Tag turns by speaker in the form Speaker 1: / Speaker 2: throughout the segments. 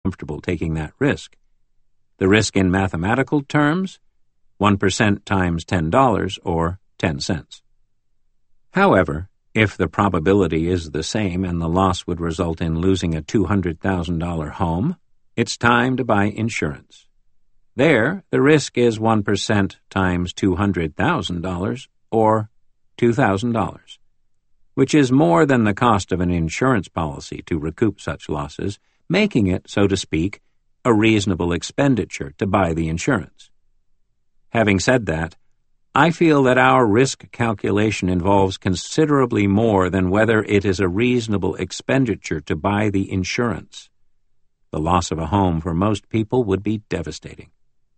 Speaker 1: comfortable taking that risk. The risk in mathematical terms, 1% times $10 or 10 cents. However, if the probability is the same and the loss would result in losing a $200,000 home, it's time to buy insurance. There, the risk is 1% times $200,000 or $2,000, which is more than the cost of an insurance policy to recoup such losses, making it, so to speak, a reasonable expenditure to buy the insurance. Having said that, I feel that our risk calculation involves considerably more than whether it is a reasonable expenditure to buy the insurance. The loss of a home for most people would be devastating.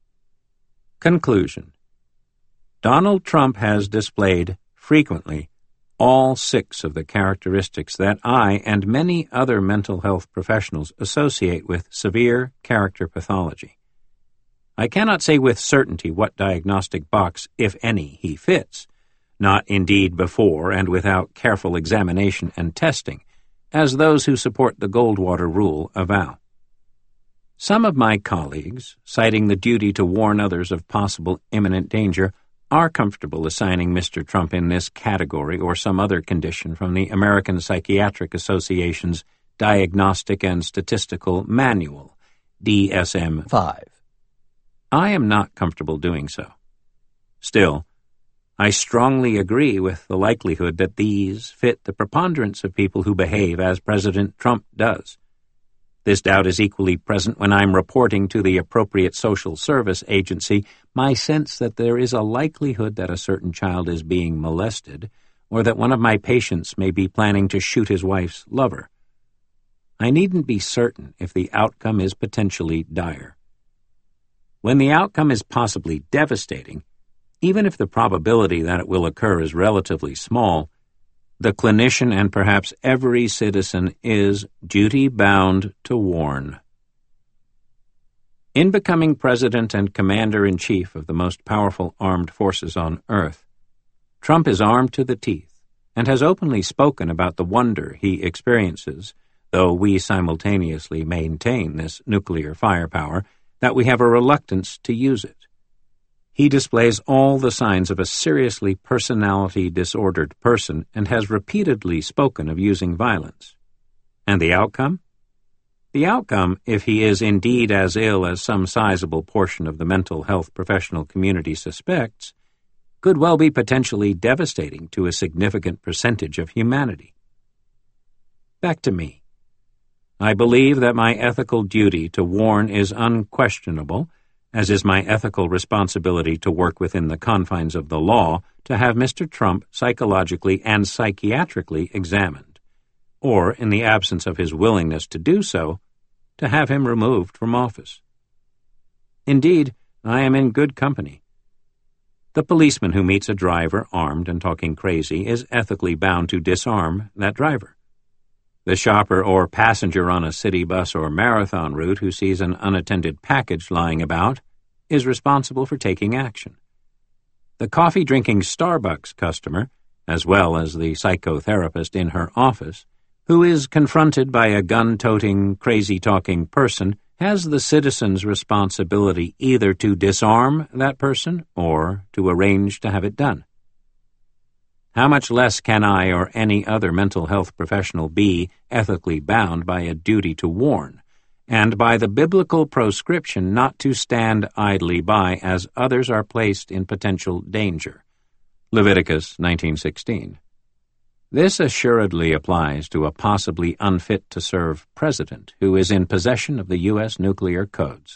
Speaker 1: Conclusion. Donald Trump has displayed, frequently, all 6 of the characteristics that I and many other mental health professionals associate with severe character pathology. I cannot say with certainty what diagnostic box, if any, he fits, not indeed before and without careful examination and testing, as those who support the Goldwater rule avow. Some of my colleagues, citing the duty to warn others of possible imminent danger, are comfortable assigning Mr. Trump in this category or some other condition from the American Psychiatric Association's Diagnostic and Statistical Manual, DSM-5. I am not comfortable doing so. Still, I strongly agree with the likelihood that these fit the preponderance of people who behave as President Trump does. This doubt is equally present when I'm reporting to the appropriate social service agency my sense that there is a likelihood that a certain child is being molested or that one of my patients may be planning to shoot his wife's lover. I needn't be certain if the outcome is potentially dire. When the outcome is possibly devastating, even if the probability that it will occur is relatively small, the clinician and perhaps every citizen is duty-bound to warn. In becoming President and Commander-in-Chief of the most powerful armed forces on Earth, Trump is armed to the teeth and has openly spoken about the wonder he experiences, though we simultaneously maintain this nuclear firepower, that we have a reluctance to use it. He displays all the signs of a seriously personality-disordered person and has repeatedly spoken of using violence. And the outcome? The outcome, if he is indeed as ill as some sizable portion of the mental health professional community suspects, could well be potentially devastating to a significant percentage of humanity. Back to me. I believe that my ethical duty to warn is unquestionable, as is my ethical responsibility to work within the confines of the law to have Mr. Trump psychologically and psychiatrically examined, or, in the absence of his willingness to do so, to have him removed from office. Indeed, I am in good company. The policeman who meets a driver armed and talking crazy is ethically bound to disarm that driver. The shopper or passenger on a city bus or marathon route who sees an unattended package lying about is responsible for taking action. The coffee-drinking Starbucks customer, as well as the psychotherapist in her office, who is confronted by a gun-toting, crazy-talking person, has the citizen's responsibility either to disarm that person or to arrange to have it done. How much less can I or any other mental health professional be ethically bound by a duty to warn, and by the biblical proscription not to stand idly by as others are placed in potential danger? Leviticus 19:16. This assuredly applies to a possibly unfit-to-serve president who is in possession of the U.S. nuclear codes.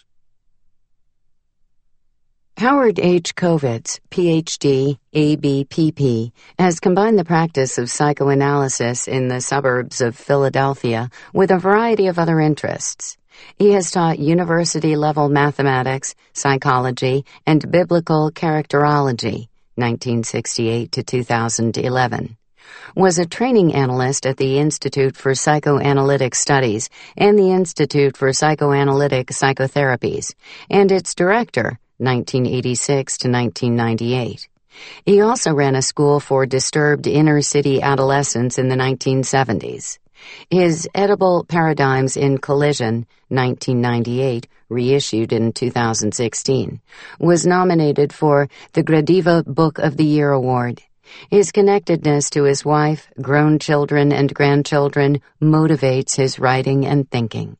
Speaker 2: Howard H. Kovitz, Ph.D., ABPP, has combined the practice of psychoanalysis in the suburbs of Philadelphia with a variety of other interests. He has taught university-level mathematics, psychology, and biblical characterology, 1968 to 2011. Was a training analyst at the Institute for Psychoanalytic Studies and the Institute for Psychoanalytic Psychotherapies, and its director, 1986 to 1998. He also ran a school for disturbed inner-city adolescents in the 1970s. His Edible Paradigms in Collision, 1998, reissued in 2016, was nominated for the Gradiva Book of the Year Award. His connectedness to his wife, grown children, and grandchildren motivates his writing and thinking.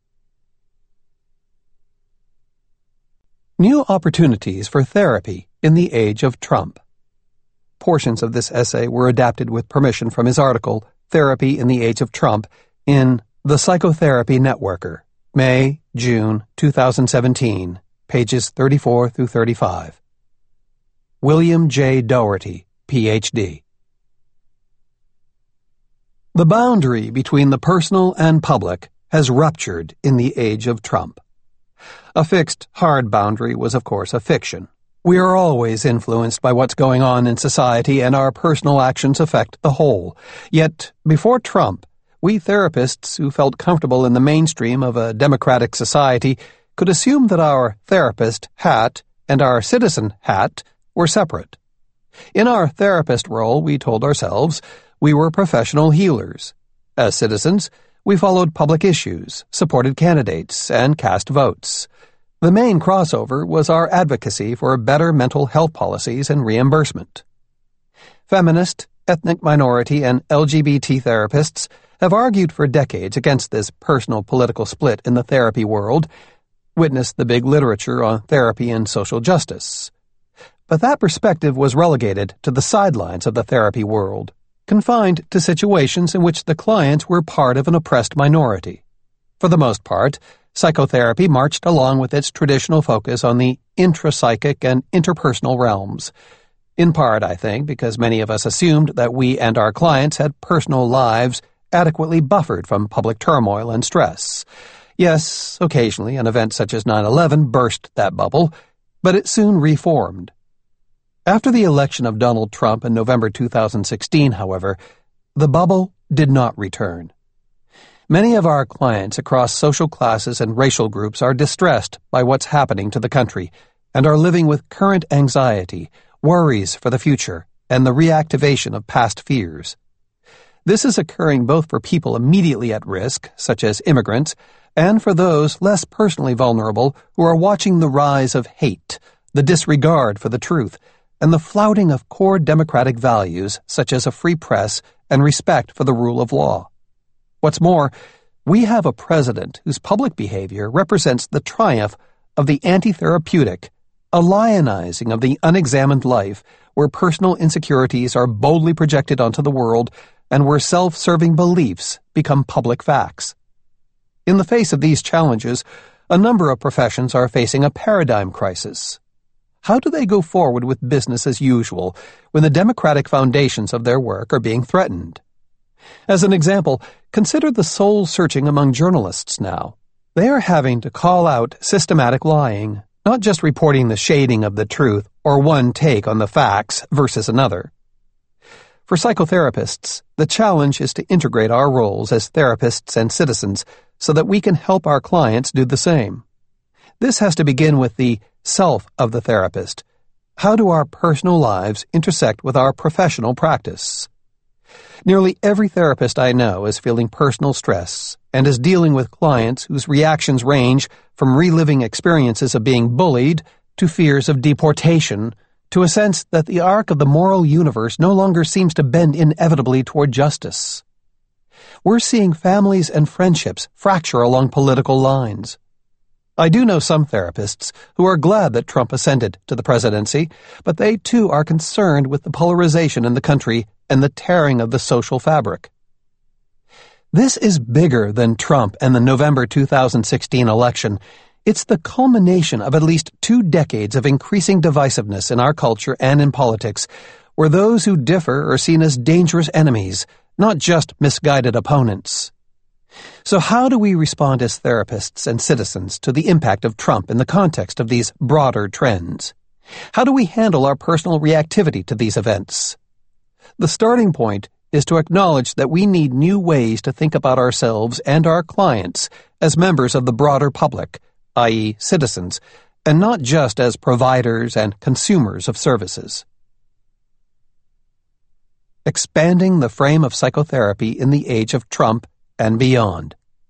Speaker 3: New Opportunities for Therapy in the Age of Trump. Portions of this essay were adapted with permission from his article, Therapy in the Age of Trump, in The Psychotherapy Networker, May-June 2017, pages 34 through 35. William J. Doherty, Ph.D. The boundary between the personal and public has ruptured in the age of Trump. A fixed, hard boundary was, of course, a fiction. We are always influenced by what's going on in society, and our personal actions affect the whole. Yet, before Trump, we therapists who felt comfortable in the mainstream of a democratic society could assume that our therapist hat and our citizen hat were separate. In our therapist role, we told ourselves we were professional healers. As citizens, we followed public issues, supported candidates, and cast votes. The main crossover was our advocacy for better mental health policies and reimbursement. Feminist, ethnic minority, and LGBT therapists have argued for decades against this personal political split in the therapy world. Witness the big literature on therapy and social justice. But that perspective was relegated to the sidelines of the therapy world, confined to situations in which the clients were part of an oppressed minority. For the most part, psychotherapy marched along with its traditional focus on the intrapsychic and interpersonal realms. In part, I think, because many of us assumed that we and our clients had personal lives adequately buffered from public turmoil and stress. Yes, occasionally an event such as 9/11 burst that bubble, but it soon reformed. After the election of Donald Trump in November 2016, however, the bubble did not return. Many of our clients across social classes and racial groups are distressed by what's happening to the country and are living with current anxiety, worries for the future, and the reactivation of past fears. This is occurring both for people immediately at risk, such as immigrants, and for those less personally vulnerable who are watching the rise of hate, the disregard for the truth, and the flouting of core democratic values such as a free press and respect for the rule of law. What's more, we have a president whose public behavior represents the triumph of the anti-therapeutic, a lionizing of the unexamined life where personal insecurities are boldly projected onto the world and where self-serving beliefs become public facts. In the face of these challenges, a number of professions are facing a paradigm crisis. How do they go forward with business as usual when the democratic foundations of their work are being threatened? As an example, consider the soul-searching among journalists now. They are having to call out systematic lying, not just reporting the shading of the truth or one take on the facts versus another. For psychotherapists, the challenge is to integrate our roles as therapists and citizens so that we can help our clients do the same. This has to begin with the self of the therapist. How do our personal lives intersect with our professional practice? Nearly every therapist I know is feeling personal stress and is dealing with clients whose reactions range from reliving experiences of being bullied to fears of deportation to a sense that the arc of the moral universe no longer seems to bend inevitably toward justice. We're seeing families and friendships fracture along political lines. I do know some therapists who are glad that Trump ascended to the presidency, but they too are concerned with the polarization in the country and the tearing of the social fabric. This is bigger than Trump and the November 2016 election. It's the culmination of at least 2 decades of increasing divisiveness in our culture and in politics, where those who differ are seen as dangerous enemies, not just misguided opponents. So how do we respond as therapists and citizens to the impact of Trump in the context of these broader trends? How do we handle our personal reactivity to these events? The starting point is to acknowledge that we need new ways to think about ourselves and our clients as members of the broader public, i.e., citizens, and not just as providers and consumers of services. Expanding the frame of psychotherapy in the age of Trump and beyond.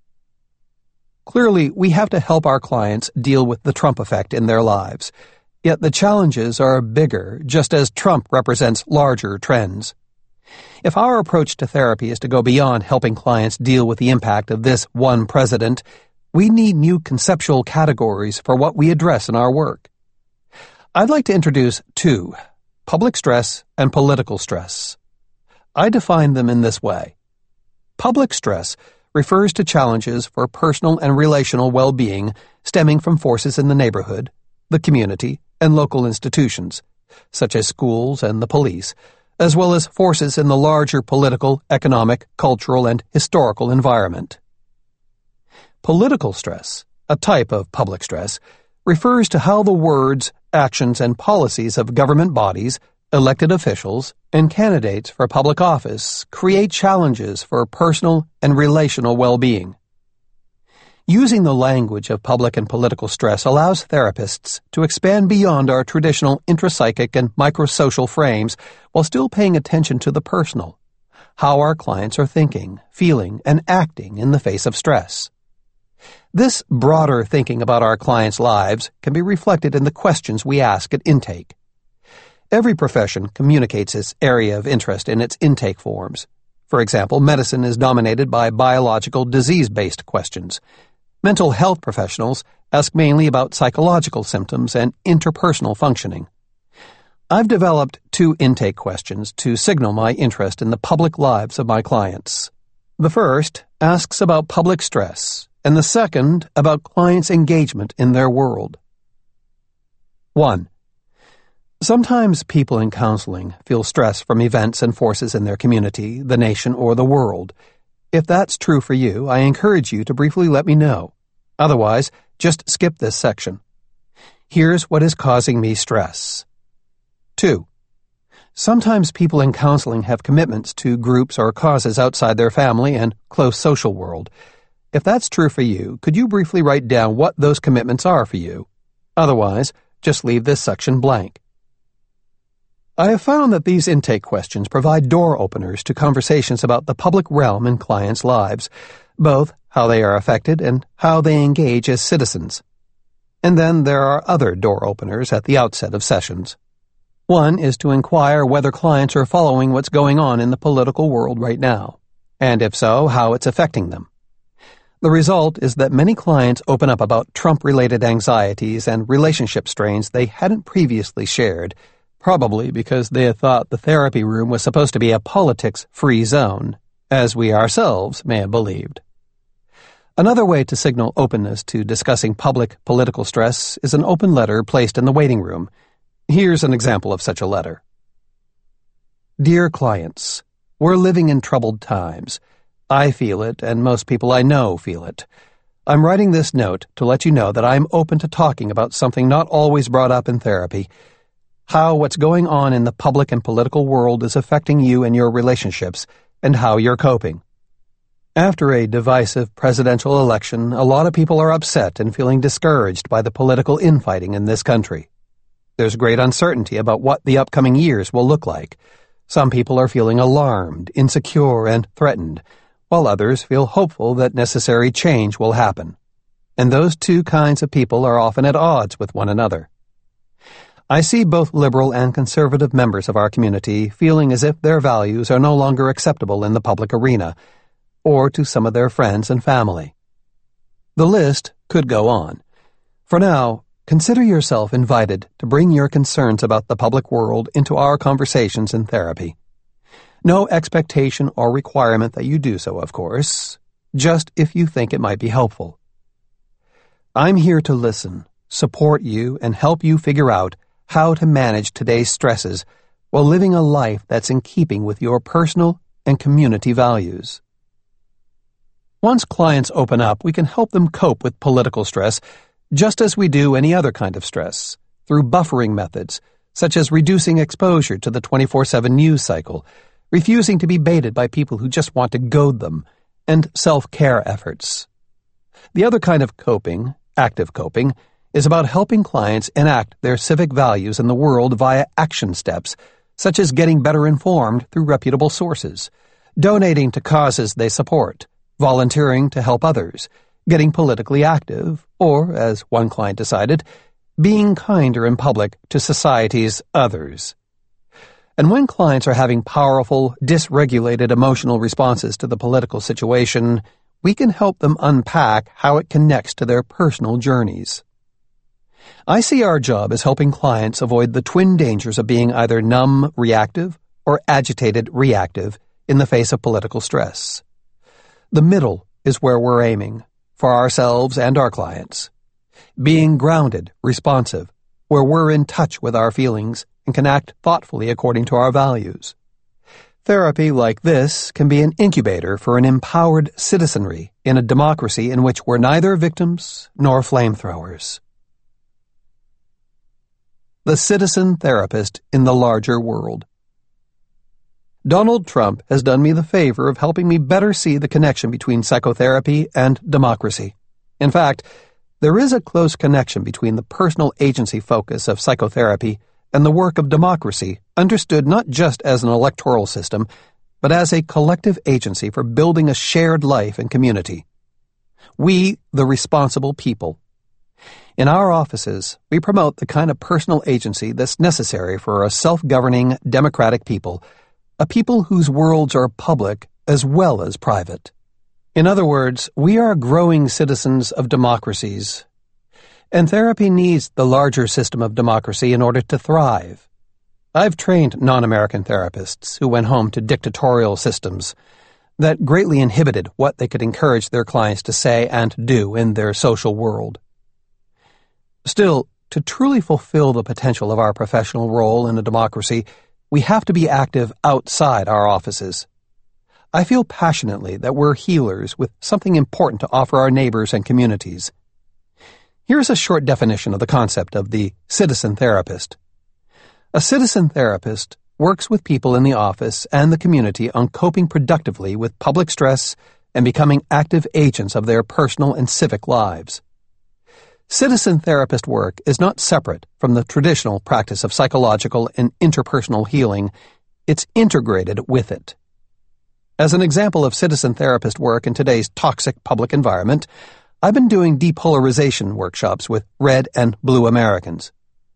Speaker 3: Clearly, we have to help our clients deal with the Trump effect in their lives, yet the challenges are bigger, just as Trump represents larger trends. If our approach to therapy is to go beyond helping clients deal with the impact of this one president, we need new conceptual categories for what we address in our work. I'd like to introduce two: public stress and political stress. I define them in this way. Public stress refers to challenges for personal and relational well-being stemming from forces in the neighborhood, the community, and local institutions, such as schools and the police, as well as forces in the larger political, economic, cultural, and historical environment. Political stress, a type of public stress, refers to how the words, actions, and policies of government bodies, elected officials, and candidates for public office create challenges for personal and relational well-being. Using the language of public and political stress allows therapists to expand beyond our traditional intrapsychic and microsocial frames while still paying attention to the personal, how our clients are thinking, feeling, and acting in the face of stress. This broader thinking about our clients' lives can be reflected in the questions we ask at intake. Every profession communicates its area of interest in its intake forms. For example, medicine is dominated by biological disease-based questions. Mental health professionals ask mainly about psychological symptoms and interpersonal functioning. I've developed two intake questions to signal my interest in the public lives of my clients. The first asks about public stress, and the second about clients' engagement in their world. 1. Sometimes people in counseling feel stress from events and forces in their community, the nation, or the world. If that's true for you, I encourage you to briefly let me know. Otherwise, just skip this section. Here's what is causing me stress. 2. Sometimes people in counseling have commitments to groups or causes outside their family and close social world. If that's true for you, could you briefly write down what those commitments are for you? Otherwise, just leave this section blank. I have found that these intake questions provide door openers to conversations about the public realm in clients' lives, both how they are affected and how they engage as citizens. And then there are other door openers at the outset of sessions. One is to inquire whether clients are following what's going on in the political world right now, and if so, how it's affecting them. The result is that many clients open up about Trump-related anxieties and relationship strains they hadn't previously shared, probably because they had thought the therapy room was supposed to be a politics-free zone, as we ourselves may have believed. Another way to signal openness to discussing public political stress is an open letter placed in the waiting room. Here's an example of such a letter. Dear clients, we're living in troubled times. I feel it, and most people I know feel it. I'm writing this note to let you know that I'm open to talking about something not always brought up in therapy, how what's going on in the public and political world is affecting you and your relationships, and how you're coping. After a divisive presidential election, a lot of people are upset and feeling discouraged by the political infighting in this country. There's great uncertainty about what the upcoming years will look like. Some people are feeling alarmed, insecure, and threatened, while others feel hopeful that necessary change will happen. And those two kinds of people are often at odds with one another. I see both liberal and conservative members of our community feeling as if their values are no longer acceptable in the public arena, or to some of their friends and family. The list could go on. For now, consider yourself invited to bring your concerns about the public world into our conversations in therapy. No expectation or requirement that you do so, of course, just if you think it might be helpful. I'm here to listen, support you, and help you figure out how to manage today's stresses while living a life that's in keeping with your personal and community values. Once clients open up, we can help them cope with political stress just as we do any other kind of stress, through buffering methods, such as reducing exposure to the 24/7 news cycle, refusing to be baited by people who just want to goad them, and self-care efforts. The other kind of coping, active coping, is about helping clients enact their civic values in the world via action steps, such as getting better informed through reputable sources, donating to causes they support, volunteering to help others, getting politically active, or, as one client decided, being kinder in public to society's others. And when clients are having powerful, dysregulated emotional responses to the political situation, we can help them unpack how it connects to their personal journeys. I see our job as helping clients avoid the twin dangers of being either numb, reactive, or agitated, reactive in the face of political stress. The middle is where we're aiming, for ourselves and our clients. Being grounded, responsive, where we're in touch with our feelings and can act thoughtfully according to our values. Therapy like this can be an incubator for an empowered citizenry in a democracy in which we're neither victims nor flamethrowers. The citizen therapist in the larger world. Donald Trump has done me the favor of helping me better see the connection between psychotherapy and democracy. In fact, there is a close connection between the personal agency focus of psychotherapy and the work of democracy, understood not just as an electoral system, but as a collective agency for building a shared life and community. We, the responsible people. In our offices, we promote the kind of personal agency that's necessary for a self-governing, democratic people, a people whose worlds are public as well as private. In other words, we are growing citizens of democracies, and therapy needs the larger system of democracy in order to thrive. I've trained non-American therapists who went home to dictatorial systems that greatly inhibited what they could encourage their clients to say and do in their social world. Still, to truly fulfill the potential of our professional role in a democracy, we have to be active outside our offices. I feel passionately that we're healers with something important to offer our neighbors and communities. Here's a short definition of the concept of the citizen therapist. A citizen therapist works with people in the office and the community on coping productively with public stress and becoming active agents of their personal and civic lives. Citizen therapist work is not separate from the traditional practice of psychological and interpersonal healing. It's integrated with it. As an example of citizen therapist work in today's toxic public environment, I've been doing depolarization workshops with red and blue Americans.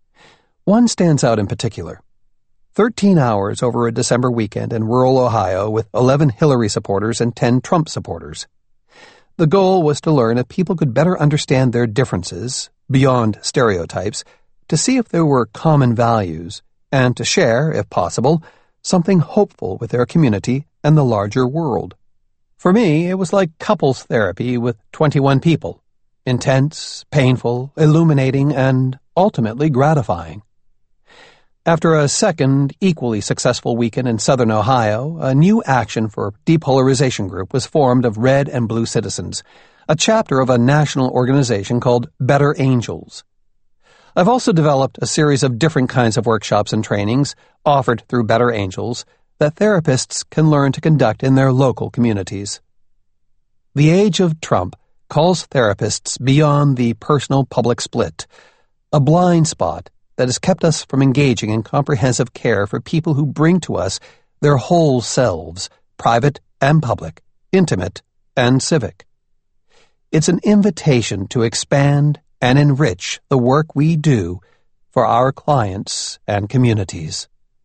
Speaker 3: One stands out in particular. 13 hours over a December weekend in rural Ohio with 11 Hillary supporters and 10 Trump supporters. The goal was to learn if people could better understand their differences, beyond stereotypes, to see if there were common values, and to share, if possible, something hopeful with their community and the larger world. For me, it was like couples therapy with 21 people. Intense, painful, illuminating, and ultimately gratifying. After a second, equally successful weekend in southern Ohio, a new Action for Depolarization group was formed of red and blue citizens, a chapter of a national organization called Better Angels. I've also developed a series of different kinds of workshops and trainings offered through Better Angels that therapists can learn to conduct in their local communities. The age of Trump calls therapists beyond the personal-public split, a blind spot that has kept us from engaging in comprehensive care for people who bring to us their whole selves, private and public, intimate and civic. It's an invitation to expand and enrich the work we do for our clients and communities.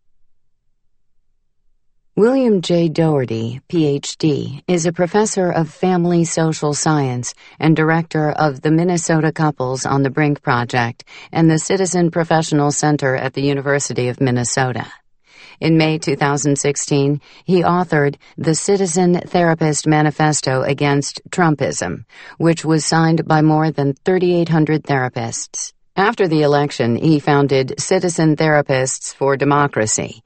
Speaker 2: William J. Doherty, Ph.D., is a professor of family social science and director of the Minnesota Couples on the Brink Project and the Citizen Professional Center at the University of Minnesota. In May 2016, he authored the Citizen Therapist Manifesto Against Trumpism, which was signed by more than 3,800 therapists. After the election, he founded Citizen Therapists for Democracy,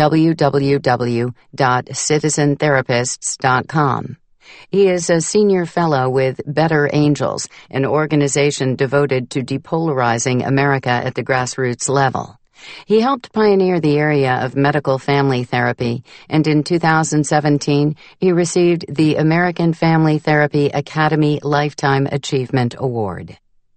Speaker 2: www.citizentherapists.com. He is a senior fellow with Better Angels, an organization devoted to depolarizing America at the grassroots level. He helped pioneer the area of medical family therapy, and in 2017, he received the American Family Therapy Academy Lifetime Achievement Award.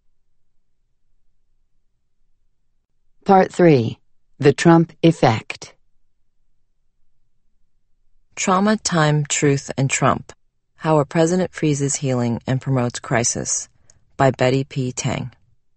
Speaker 2: Part 3. The Trump Effect.
Speaker 4: Trauma, Time, Truth, and Trump. How a President Freezes Healing and Promotes Crisis by Betty P. Tang.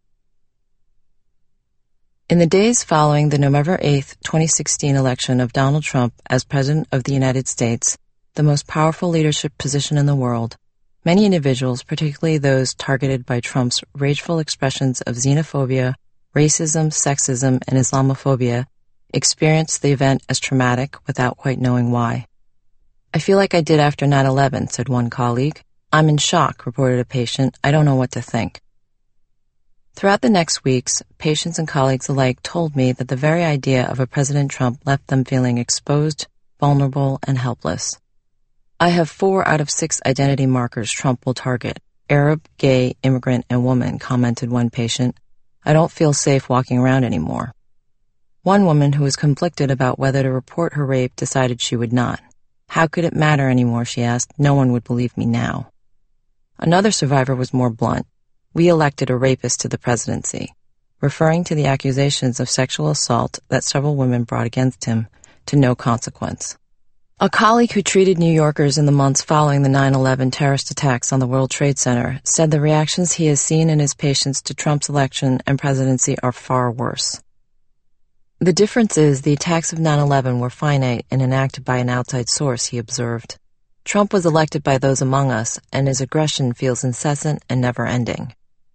Speaker 4: In the days following the November 8, 2016 election of Donald Trump as President of the United States, the most powerful leadership position in the world, many individuals, particularly those targeted by Trump's rageful expressions of xenophobia, racism, sexism, and Islamophobia, experienced the event as traumatic without quite knowing why. "I feel like I did after 9/11, said one colleague. "I'm in shock," reported a patient. "I don't know what to think." Throughout the next weeks, patients and colleagues alike told me that the very idea of a President Trump left them feeling exposed, vulnerable, and helpless. "I have 4 out of 6 identity markers Trump will target: Arab, gay, immigrant, and woman," commented one patient. "I don't feel safe walking around anymore." One woman who was conflicted about whether to report her rape decided she would not. "How could it matter anymore?" she asked. "No one would believe me now." Another survivor was more blunt. "We elected a rapist to the presidency," referring to the accusations of sexual assault that several women brought against him to no consequence. A colleague who treated New Yorkers in the months following the 9/11 terrorist attacks on the World Trade Center said the reactions he has seen in his patients to Trump's election and presidency are far worse. "The difference is the attacks of 9/11 were finite and enacted by an outside source," he observed. "Trump was elected by those among us, and his aggression feels incessant and never-ending."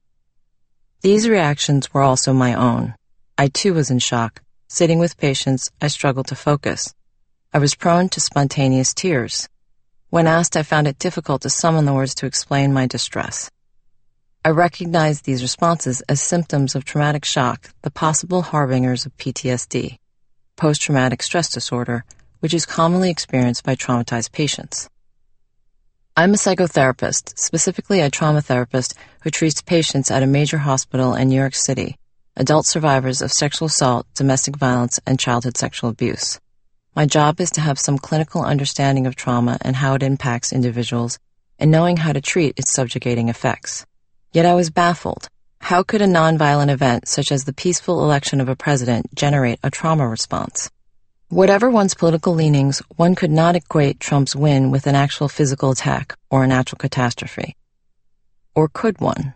Speaker 4: These reactions were also my own. I too was in shock. Sitting with patients, I struggled to focus. I was prone to spontaneous tears. When asked, I found it difficult to summon the words to explain my distress. I recognized these responses as symptoms of traumatic shock, the possible harbingers of PTSD, post-traumatic stress disorder, which is commonly experienced by traumatized patients. I'm a psychotherapist, specifically a trauma therapist who treats patients at a major hospital in New York City, adult survivors of sexual assault, domestic violence, and childhood sexual abuse. My job is to have some clinical understanding of trauma and how it impacts individuals, and knowing how to treat its subjugating effects. Yet I was baffled. How could a nonviolent event such as the peaceful election of a president generate a trauma response? Whatever one's political leanings, one could not equate Trump's win with an actual physical attack or a natural catastrophe. Or could one?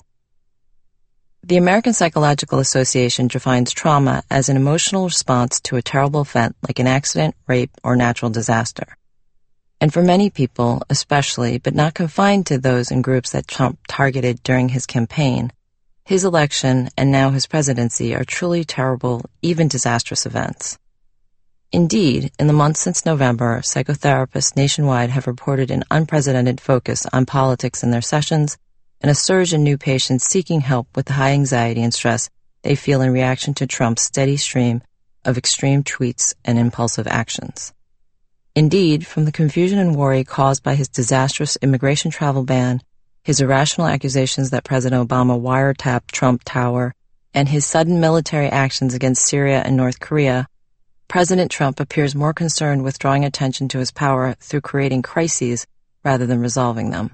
Speaker 4: The American Psychological Association defines trauma as an emotional response to a terrible event like an accident, rape, or natural disaster. And for many people, especially, but not confined to those in groups that Trump targeted during his campaign, his election and now his presidency are truly terrible, even disastrous events. Indeed, in the months since November, psychotherapists nationwide have reported an unprecedented focus on politics in their sessions and a surge in new patients seeking help with the high anxiety and stress they feel in reaction to Trump's steady stream of extreme tweets and impulsive actions. Indeed, from the confusion and worry caused by his disastrous immigration travel ban, his irrational accusations that President Obama wiretapped Trump Tower, and his sudden military actions against Syria and North Korea, President Trump appears more concerned with drawing attention to his power through creating crises rather than resolving them.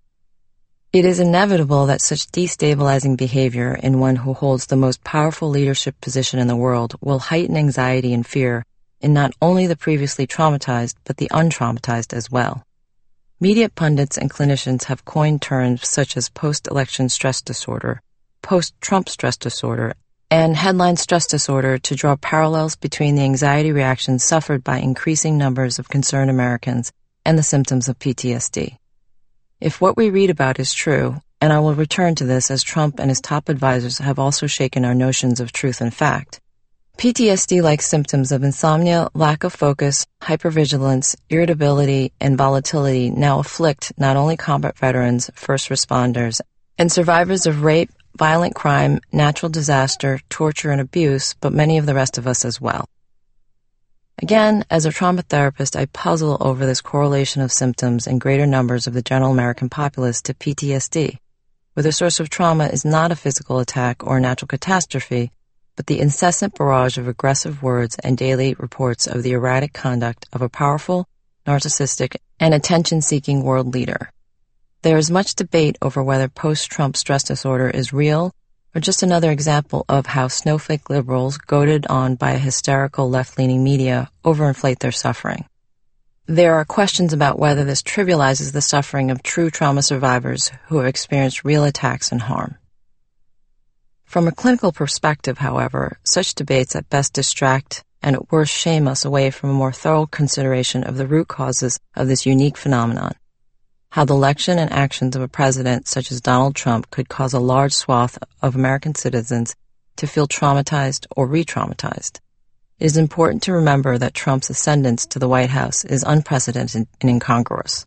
Speaker 4: It is inevitable that such destabilizing behavior in one who holds the most powerful leadership position in the world will heighten anxiety and fear in not only the previously traumatized, but the untraumatized as well. Media pundits and clinicians have coined terms such as post-election stress disorder, post-Trump stress disorder, and headline stress disorder to draw parallels between the anxiety reactions suffered by increasing numbers of concerned Americans and the symptoms of PTSD. If what we read about is true, and I will return to this as Trump and his top advisors have also shaken our notions of truth and fact, PTSD-like symptoms of insomnia, lack of focus, hypervigilance, irritability, and volatility now afflict not only combat veterans, first responders, and survivors of rape, violent crime, natural disaster, torture, and abuse, but many of the rest of us as well. Again, as a trauma therapist, I puzzle over this correlation of symptoms in greater numbers of the general American populace to PTSD, where the source of trauma is not a physical attack or a natural catastrophe, but the incessant barrage of aggressive words and daily reports of the erratic conduct of a powerful, narcissistic, and attention-seeking world leader. There is much debate over whether post-Trump stress disorder is real or just another example of how snowflake liberals, goaded on by a hysterical left-leaning media, overinflate their suffering. there are questions about whether this trivializes the suffering of true trauma survivors who have experienced real attacks and harm. From a clinical perspective, however, such debates at best distract and at worst shame us away from a more thorough consideration of the root causes of this unique phenomenon, how the election and actions of a president such as Donald Trump could cause a large swath of American citizens to feel traumatized or re-traumatized. It is important to remember that Trump's ascendance to the White House is unprecedented and incongruous.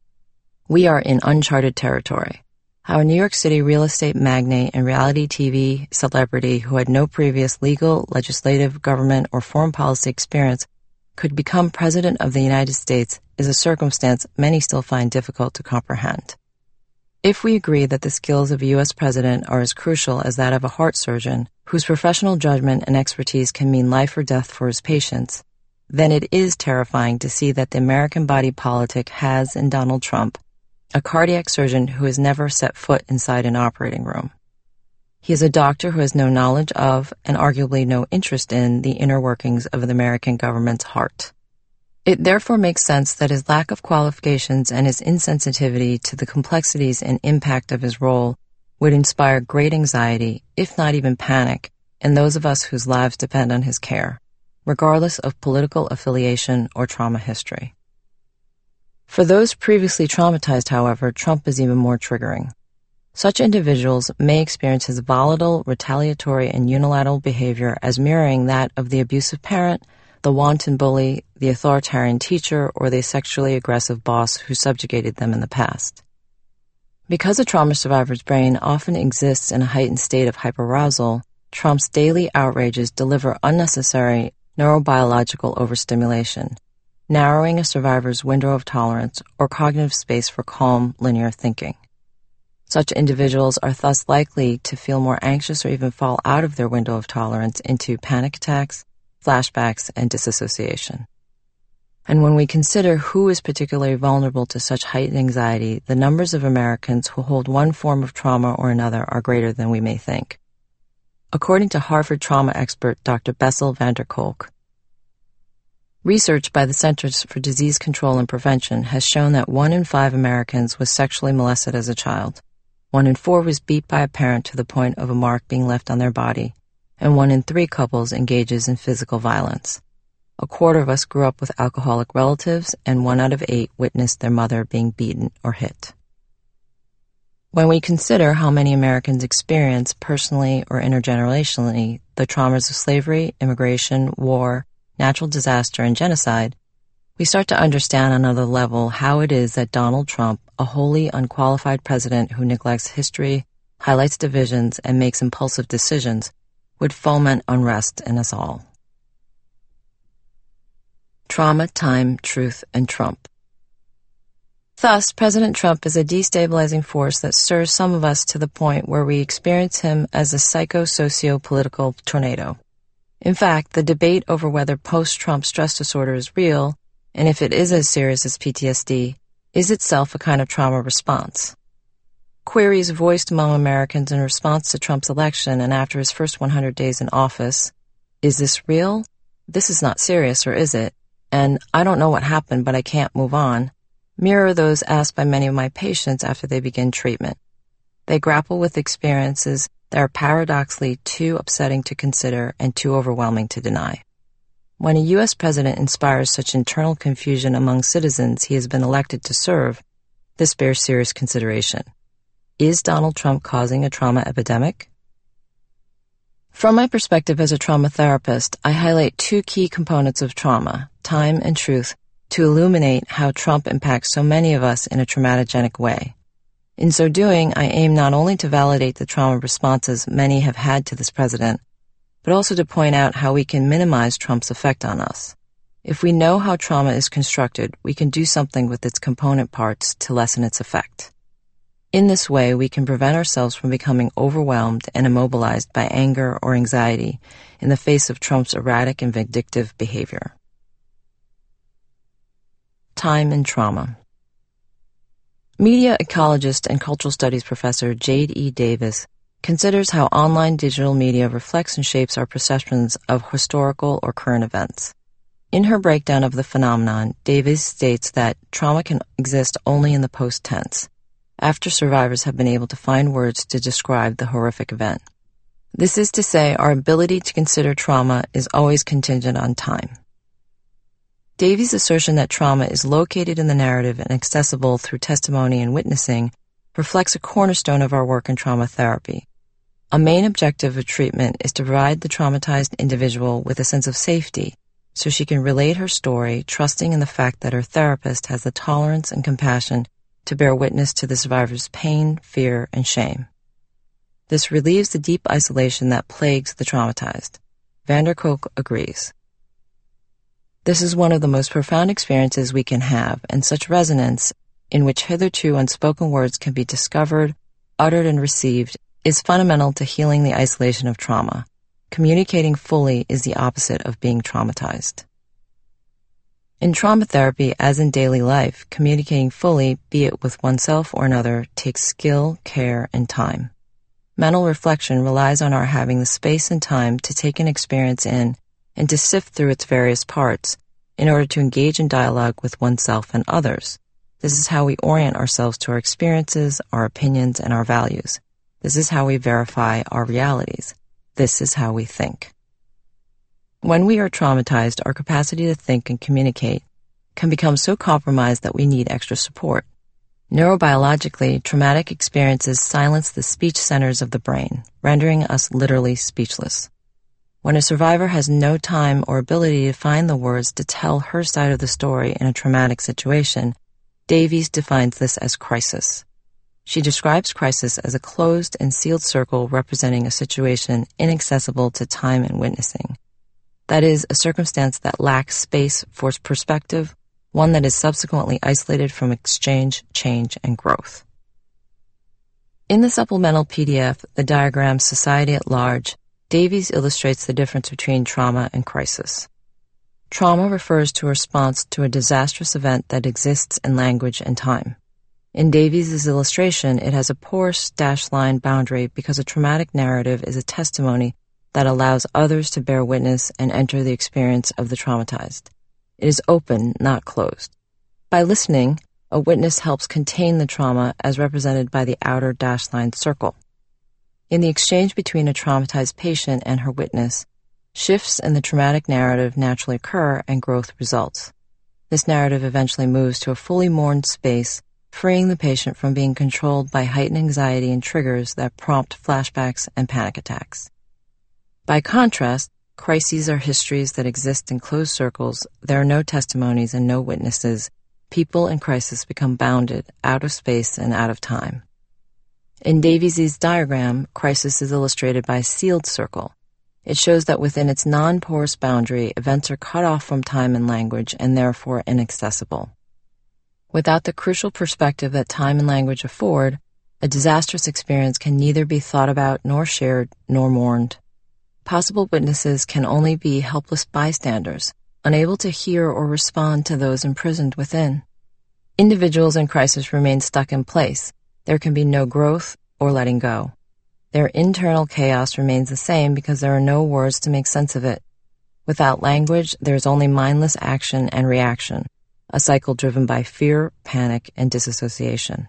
Speaker 4: We are in uncharted territory. How a New York City real estate magnate and reality TV celebrity who had no previous legal, legislative, government, or foreign policy experience could become President of the United States is a circumstance many still find difficult to comprehend. If we agree that the skills of a U.S. president are as crucial as that of a heart surgeon, whose professional judgment and expertise can mean life or death for his patients, then it is terrifying to see that the American body politic has, in Donald Trump, a cardiac surgeon who has never set foot inside an operating room. He is a doctor who has no knowledge of, and arguably no interest in, the inner workings of the American government's heart. It therefore makes sense that his lack of qualifications and his insensitivity to the complexities and impact of his role would inspire great anxiety, if not even panic, in those of us whose lives depend on his care, regardless of political affiliation or trauma history. For those previously traumatized, however, Trump is even more triggering. Such individuals may experience his volatile, retaliatory, and unilateral behavior as mirroring that of the abusive parent, the wanton bully, the authoritarian teacher, or the sexually aggressive boss who subjugated them in the past. Because a trauma survivor's brain often exists in a heightened state of hyperarousal, Trump's daily outrages deliver unnecessary neurobiological overstimulation, narrowing a survivor's window of tolerance or cognitive space for calm, linear thinking. Such individuals are thus likely to feel more anxious or even fall out of their window of tolerance into panic attacks, flashbacks, and disassociation. And when we consider who is particularly vulnerable to such heightened anxiety, the numbers of Americans who hold one form of trauma or another are greater than we may think. According to Harvard trauma expert Dr. Bessel van der Kolk, research by the Centers for Disease Control and Prevention has shown that 1 in 5 Americans was sexually molested as a child, 1 in 4 was beat by a parent to the point of a mark being left on their body, and 1 in 3 couples engages in physical violence. A quarter of us grew up with alcoholic relatives, and 1 out of 8 witnessed their mother being beaten or hit. When we consider how many Americans experience personally or intergenerationally the traumas of slavery, immigration, war, natural disaster, and genocide, we start to understand on another level how it is that Donald Trump, a wholly unqualified president who neglects history, highlights divisions, and makes impulsive decisions, would foment unrest in us all. Trauma, Time, Truth, and Trump. Thus, President Trump is a destabilizing force that stirs some of us to the point where we experience him as a psycho-socio-political tornado. In fact, the debate over whether post-Trump stress disorder is real, and if it is as serious as PTSD, is itself a kind of trauma response. Queries voiced among Americans in response to Trump's election and after his first 100 days in office, is this real? This is not serious, or is it? And I don't know what happened, but I can't move on, mirror those asked by many of my patients after they begin treatment. They grapple with experiences that are paradoxically too upsetting to consider and too overwhelming to deny. When a U.S. president inspires such internal confusion among citizens he has been elected to serve, this bears serious consideration. Is Donald Trump causing a trauma epidemic? From my perspective as a trauma therapist, I highlight 2 key components of trauma, time and truth, to illuminate how Trump impacts so many of us in a traumatogenic way. In so doing, I aim not only to validate the trauma responses many have had to this president, but also to point out how we can minimize Trump's effect on us. If we know how trauma is constructed, we can do something with its component parts to lessen its effect. In this way, we can prevent ourselves from becoming overwhelmed and immobilized by anger or anxiety in the face of Trump's erratic and vindictive behavior. Time and trauma. Media ecologist and cultural studies professor Jade E. Davis considers how online digital media reflects and shapes our perceptions of historical or current events. In her breakdown of the phenomenon, Davies states that trauma can exist only in the post-tense, after survivors have been able to find words to describe the horrific event. This is to say, our ability to consider trauma is always contingent on time. Davies' assertion that trauma is located in the narrative and accessible through testimony and witnessing reflects a cornerstone of our work in trauma therapy. A main objective of treatment is to provide the traumatized individual with a sense of safety so she can relate her story, trusting in the fact that her therapist has the tolerance and compassion to bear witness to the survivor's pain, fear, and shame. This relieves the deep isolation that plagues the traumatized. Van der Kolk agrees. This is one of the most profound experiences we can have, and such resonance, in which hitherto unspoken words can be discovered, uttered, and received, is fundamental to healing the isolation of trauma. Communicating fully is the opposite of being traumatized. In trauma therapy, as in daily life, communicating fully, be it with oneself or another, takes skill, care, and time. Mental reflection relies on our having the space and time to take an experience in and to sift through its various parts in order to engage in dialogue with oneself and others. This is how we orient ourselves to our experiences, our opinions, and our values. This is how we verify our realities. This is how we think. When we are traumatized, our capacity to think and communicate can become so compromised that we need extra support. Neurobiologically, traumatic experiences silence the speech centers of the brain, rendering us literally speechless. When a survivor has no time or ability to find the words to tell her side of the story in a traumatic situation, Davies defines this as crisis. She describes crisis as a closed and sealed circle representing a situation inaccessible to time and witnessing. That is, a circumstance that lacks space for perspective, one that is subsequently isolated from exchange, change, and growth. In the supplemental PDF, the diagram Society at Large, Davies illustrates the difference between trauma and crisis. Trauma refers to a response to a disastrous event that exists in language and time. In Davies' illustration, it has a porous dashed line boundary because a traumatic narrative is a testimony that allows others to bear witness and enter the experience of the traumatized. It is open, not closed. By listening, a witness helps contain the trauma as represented by the outer dashed line circle. In the exchange between a traumatized patient and her witness, shifts in the traumatic narrative naturally occur and growth results. This narrative eventually moves to a fully mourned space, freeing the patient from being controlled by heightened anxiety and triggers that prompt flashbacks and panic attacks. By contrast, crises are histories that exist in closed circles. There are no testimonies and no witnesses. People in crisis become bounded, out of space and out of time. In Davies' diagram, crisis is illustrated by a sealed circle. It shows that within its non-porous boundary, events are cut off from time and language and therefore inaccessible. Without the crucial perspective that time and language afford, a disastrous experience can neither be thought about nor shared nor mourned. Possible witnesses can only be helpless bystanders, unable to hear or respond to those imprisoned within. Individuals in crisis remain stuck in place. There can be no growth or letting go. Their internal chaos remains the same because there are no words to make sense of it. Without language, there is only mindless action and reaction, a cycle driven by fear, panic, and disassociation.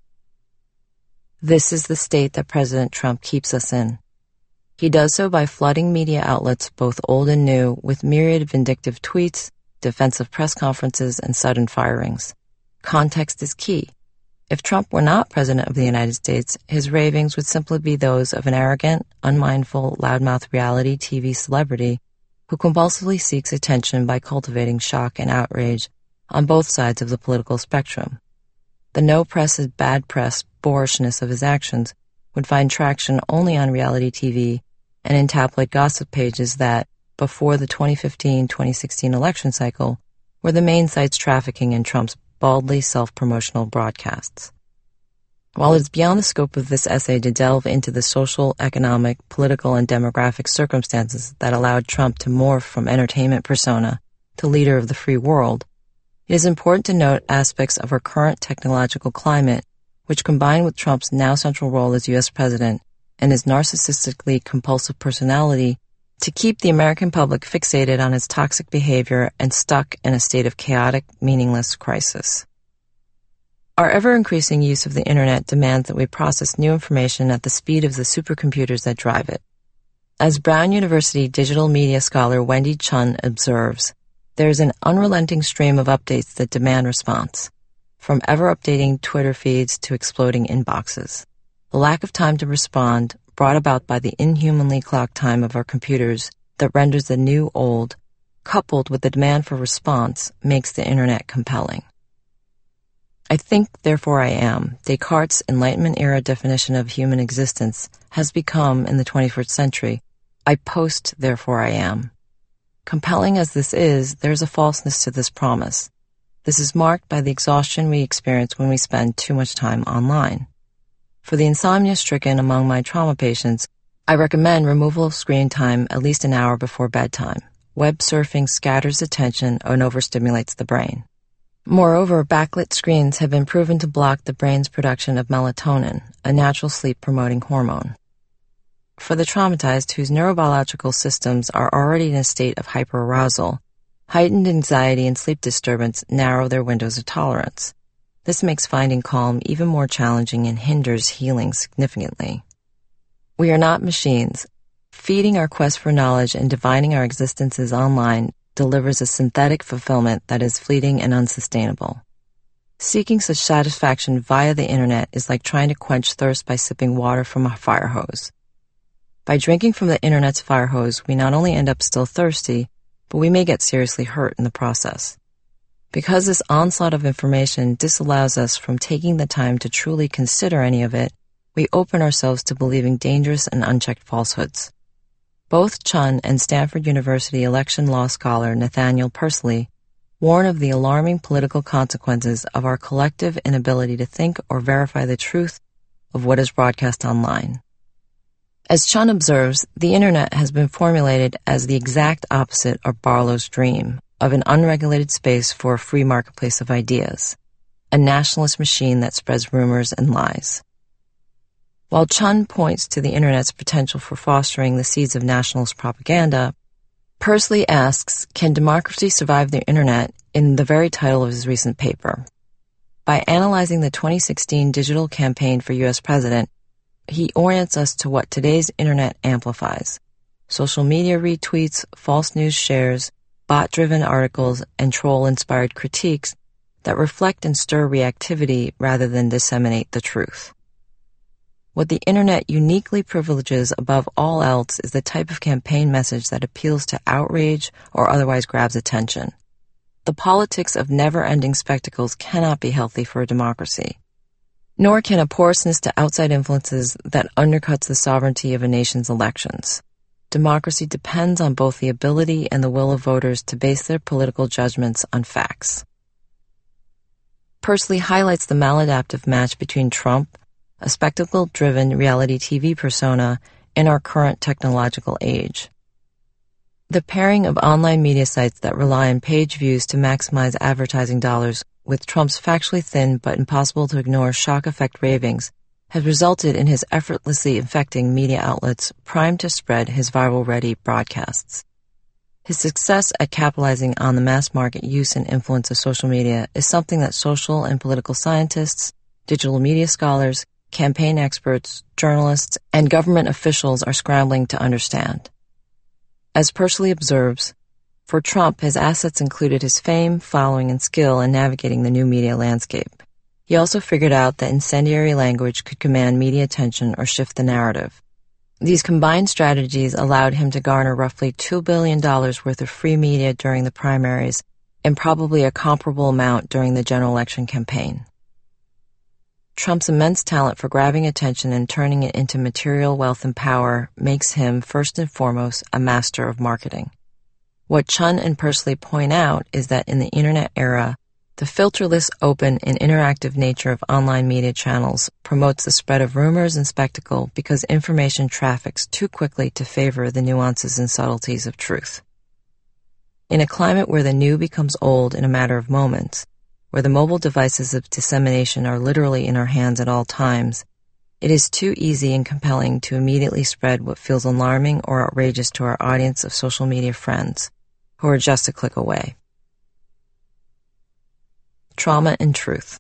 Speaker 4: This is the state that President Trump keeps us in. He does so by flooding media outlets, both old and new, with myriad vindictive tweets, defensive press conferences, and sudden firings. Context is key. If Trump were not President of the United States, his ravings would simply be those of an arrogant, unmindful, loudmouth reality TV celebrity who compulsively seeks attention by cultivating shock and outrage on both sides of the political spectrum. The no press is bad press boorishness of his actions would find traction only on reality TV and in tabloid gossip pages that, before the 2015-2016 election cycle, were the main sites trafficking in Trump's baldly self-promotional broadcasts. While it's beyond the scope of this essay to delve into the social, economic, political, and demographic circumstances that allowed Trump to morph from entertainment persona to leader of the free world, it is important to note aspects of our current technological climate, which combined with Trump's now central role as U.S. President and his narcissistically compulsive personality, to keep the American public fixated on his toxic behavior and stuck in a state of chaotic, meaningless crisis. Our ever-increasing use of the Internet demands that we process new information at the speed of the supercomputers that drive it. As Brown University digital media scholar Wendy Chun observes, there is an unrelenting stream of updates that demand response, from ever-updating Twitter feeds to exploding inboxes. The lack of time to respond, brought about by the inhumanly clocked time of our computers that renders the new old, coupled with the demand for response, makes the Internet compelling. I think, therefore I am, Descartes' Enlightenment-era definition of human existence has become, in the 21st century, I post, therefore I am. Compelling as this is, there is a falseness to this promise. This is marked by the exhaustion we experience when we spend too much time online. For the insomnia-stricken among my trauma patients, I recommend removal of screen time at least an hour before bedtime. Web surfing scatters attention and overstimulates the brain. Moreover, backlit screens have been proven to block the brain's production of melatonin, a natural sleep-promoting hormone. For the traumatized whose neurobiological systems are already in a state of hyperarousal, heightened anxiety and sleep disturbance narrow their windows of tolerance. This makes finding calm even more challenging and hinders healing significantly. We are not machines. Feeding our quest for knowledge and divining our existences online delivers a synthetic fulfillment that is fleeting and unsustainable. Seeking such satisfaction via the Internet is like trying to quench thirst by sipping water from a fire hose. By drinking from the Internet's fire hose, we not only end up still thirsty, but we may get seriously hurt in the process. Because this onslaught of information disallows us from taking the time to truly consider any of it, we open ourselves to believing dangerous and unchecked falsehoods. Both Chun and Stanford University election law scholar Nathaniel Persily warn of the alarming political consequences of our collective inability to think or verify the truth of what is broadcast online. As Chun observes, the Internet has been formulated as the exact opposite of Barlow's dream of an unregulated space for a free marketplace of ideas, a nationalist machine that spreads rumors and lies. While Chun points to the Internet's potential for fostering the seeds of nationalist propaganda, Persily asks, can democracy survive the Internet, in the very title of his recent paper? By analyzing the 2016 digital campaign for U.S. president, he orients us to what today's Internet amplifies: social media retweets, false news shares, bot-driven articles, and troll-inspired critiques that reflect and stir reactivity rather than disseminate the truth. What the Internet uniquely privileges above all else is the type of campaign message that appeals to outrage or otherwise grabs attention. The politics of never-ending spectacles cannot be healthy for a democracy, nor can a porousness to outside influences that undercuts the sovereignty of a nation's elections. Democracy depends on both the ability and the will of voters to base their political judgments on facts. Persily highlights the maladaptive match between Trump, a spectacle-driven reality TV persona, in our current technological age. The pairing of online media sites that rely on page views to maximize advertising dollars with Trump's factually thin but impossible to ignore shock effect ravings has resulted in his effortlessly infecting media outlets primed to spread his viral-ready broadcasts. His success at capitalizing on the mass-market use and influence of social media is something that social and political scientists, digital media scholars, campaign experts, journalists, and government officials are scrambling to understand. As Persily observes, for Trump, his assets included his fame, following, and skill in navigating the new media landscape. He also figured out that incendiary language could command media attention or shift the narrative. These combined strategies allowed him to garner roughly $2 billion worth of free media during the primaries and probably a comparable amount during the general election campaign. Trump's immense talent for grabbing attention and turning it into material wealth and power makes him, first and foremost, a master of marketing. What Chun and Persily point out is that in the Internet era, the filterless, open, and interactive nature of online media channels promotes the spread of rumors and spectacle because information traffics too quickly to favor the nuances and subtleties of truth. In a climate where the new becomes old in a matter of moments, where the mobile devices of dissemination are literally in our hands at all times, It is too easy and compelling to immediately spread what feels alarming or outrageous to our audience of social media friends, who are just a click away. Trauma and truth.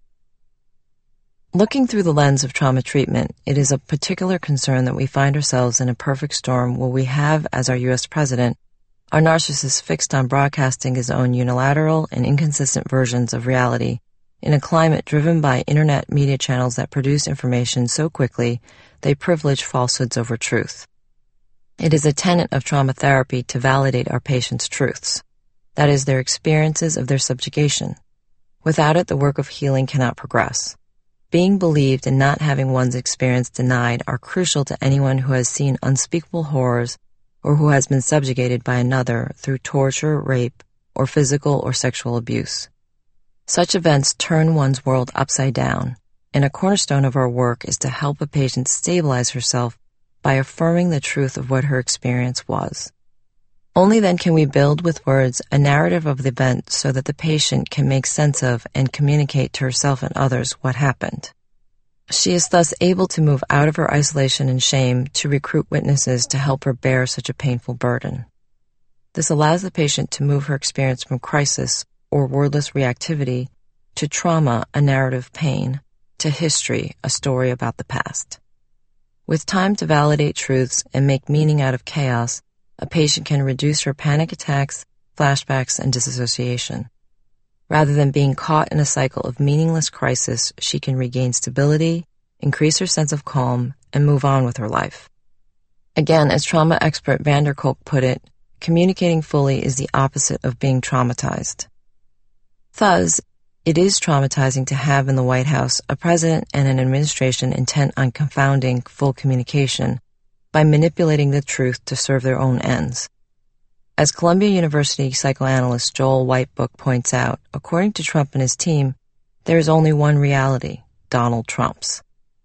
Speaker 4: Looking through the lens of trauma treatment, it is of particular concern that we find ourselves in a perfect storm where we have, as our U.S. president, our narcissist fixed on broadcasting his own unilateral and inconsistent versions of reality in a climate driven by internet media channels that produce information so quickly they privilege falsehoods over truth. It is a tenet of trauma therapy to validate our patients' truths, that is, their experiences of their subjugation. Without it, the work of healing cannot progress. Being believed and not having one's experience denied are crucial to anyone who has seen unspeakable horrors or who has been subjugated by another through torture, rape, or physical or sexual abuse. Such events turn one's world upside down, and a cornerstone of our work is to help a patient stabilize herself by affirming the truth of what her experience was. Only then can we build with words a narrative of the event so that the patient can make sense of and communicate to herself and others what happened. She is thus able to move out of her isolation and shame to recruit witnesses to help her bear such a painful burden. This allows the patient to move her experience from crisis or wordless reactivity to trauma, a narrative pain, to history, a story about the past. With time to validate truths and make meaning out of chaos, a patient can reduce her panic attacks, flashbacks, and disassociation. Rather than being caught in a cycle of meaningless crisis, she can regain stability, increase her sense of calm, and move on with her life. Again, as trauma expert Van der Kolk put it, communicating fully is the opposite of being traumatized. Thus, it is traumatizing to have in the White House a president and an administration intent on confounding full communication by manipulating the truth to serve their own ends. As Columbia University psychoanalyst Joel Whitebook points out, according to Trump and his team, there is only one reality, Donald Trump's.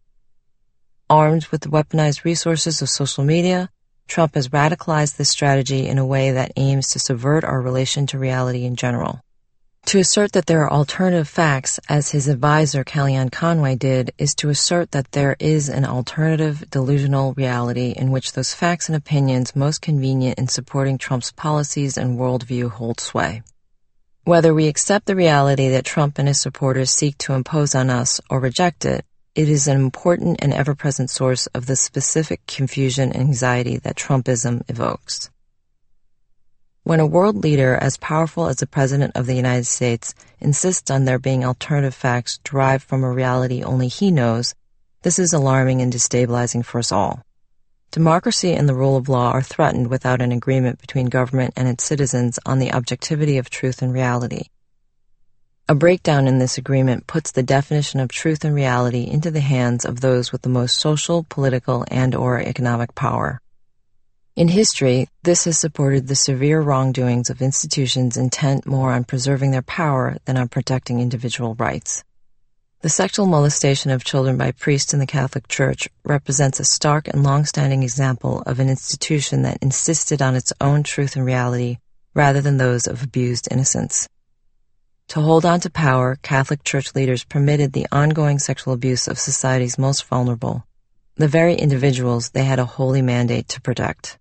Speaker 4: Armed with the weaponized resources of social media, Trump has radicalized this strategy in a way that aims to subvert our relation to reality in general. To assert that there are alternative facts, as his advisor Kellyanne Conway did, is to assert that there is an alternative delusional reality in which those facts and opinions most convenient in supporting Trump's policies and worldview hold sway. Whether we accept the reality that Trump and his supporters seek to impose on us or reject it, it is an important and ever-present source of the specific confusion and anxiety that Trumpism evokes. When a world leader as powerful as the President of the United States insists on there being alternative facts derived from a reality only he knows, this is alarming and destabilizing for us all. Democracy and the rule of law are threatened without an agreement between government and its citizens on the objectivity of truth and reality. A breakdown in this agreement puts the definition of truth and reality into the hands of those with the most social, political, and/or economic power. In history, this has supported the severe wrongdoings of institutions intent more on preserving their power than on protecting individual rights. The sexual molestation of children by priests in the Catholic Church represents a stark and long-standing example of an institution that insisted on its own truth and reality rather than those of abused innocence. To hold on to power, Catholic Church leaders permitted the ongoing sexual abuse of society's most vulnerable, the very individuals they had a holy mandate to protect.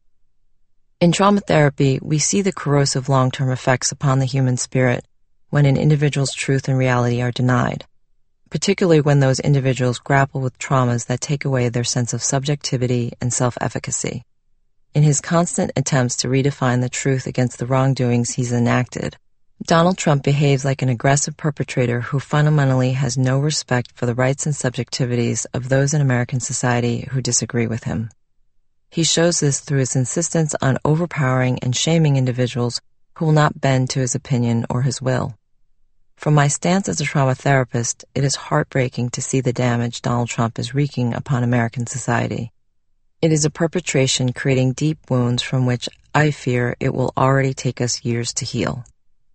Speaker 4: In trauma therapy, we see the corrosive long-term effects upon the human spirit when an individual's truth and reality are denied, particularly when those individuals grapple with traumas that take away their sense of subjectivity and self-efficacy. In his constant attempts to redefine the truth against the wrongdoings he's enacted, Donald Trump behaves like an aggressive perpetrator who fundamentally has no respect for the rights and subjectivities of those in American society who disagree with him. He shows this through his insistence on overpowering and shaming individuals who will not bend to his opinion or his will. From my stance as a trauma therapist, it is heartbreaking to see the damage Donald Trump is wreaking upon American society. It is a perpetration creating deep wounds from which I fear it will already take us years to heal.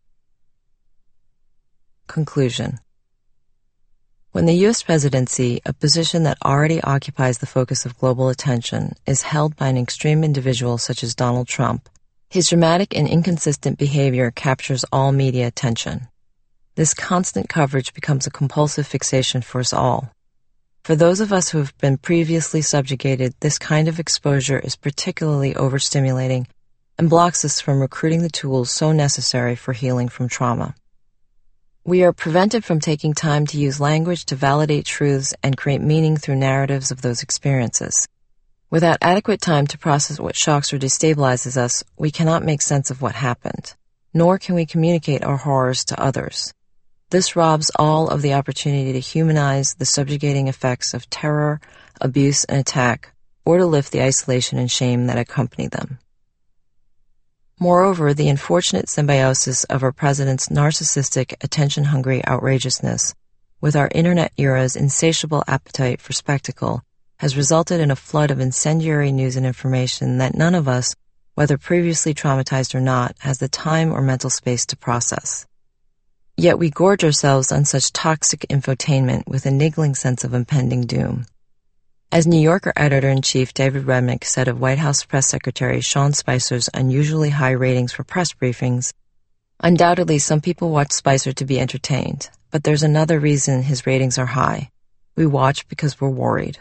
Speaker 4: Conclusion. When the U.S. presidency, a position that already occupies the focus of global attention, is held by an extreme individual such as Donald Trump, his dramatic and inconsistent behavior captures all media attention. This constant coverage becomes a compulsive fixation for us all. For those of us who have been previously subjugated, this kind of exposure is particularly overstimulating and blocks us from recruiting the tools so necessary for healing from trauma. We are prevented from taking time to use language to validate truths and create meaning through narratives of those experiences. Without adequate time to process what shocks or destabilizes us, we cannot make sense of what happened, nor can we communicate our horrors to others. This robs all of the opportunity to humanize the subjugating effects of terror, abuse, and attack, or to lift the isolation and shame that accompany them. Moreover, the unfortunate symbiosis of our president's narcissistic, attention-hungry outrageousness with our internet era's insatiable appetite for spectacle has resulted in a flood of incendiary news and information that none of us, whether previously traumatized or not, has the time or mental space to process. Yet we gorge ourselves on such toxic infotainment with a niggling sense of impending doom. As New Yorker editor-in-chief David Remnick said of White House Press Secretary Sean Spicer's unusually high ratings for press briefings, undoubtedly some people watch Spicer to be entertained, but there's another reason his ratings are high. We watch because we're worried.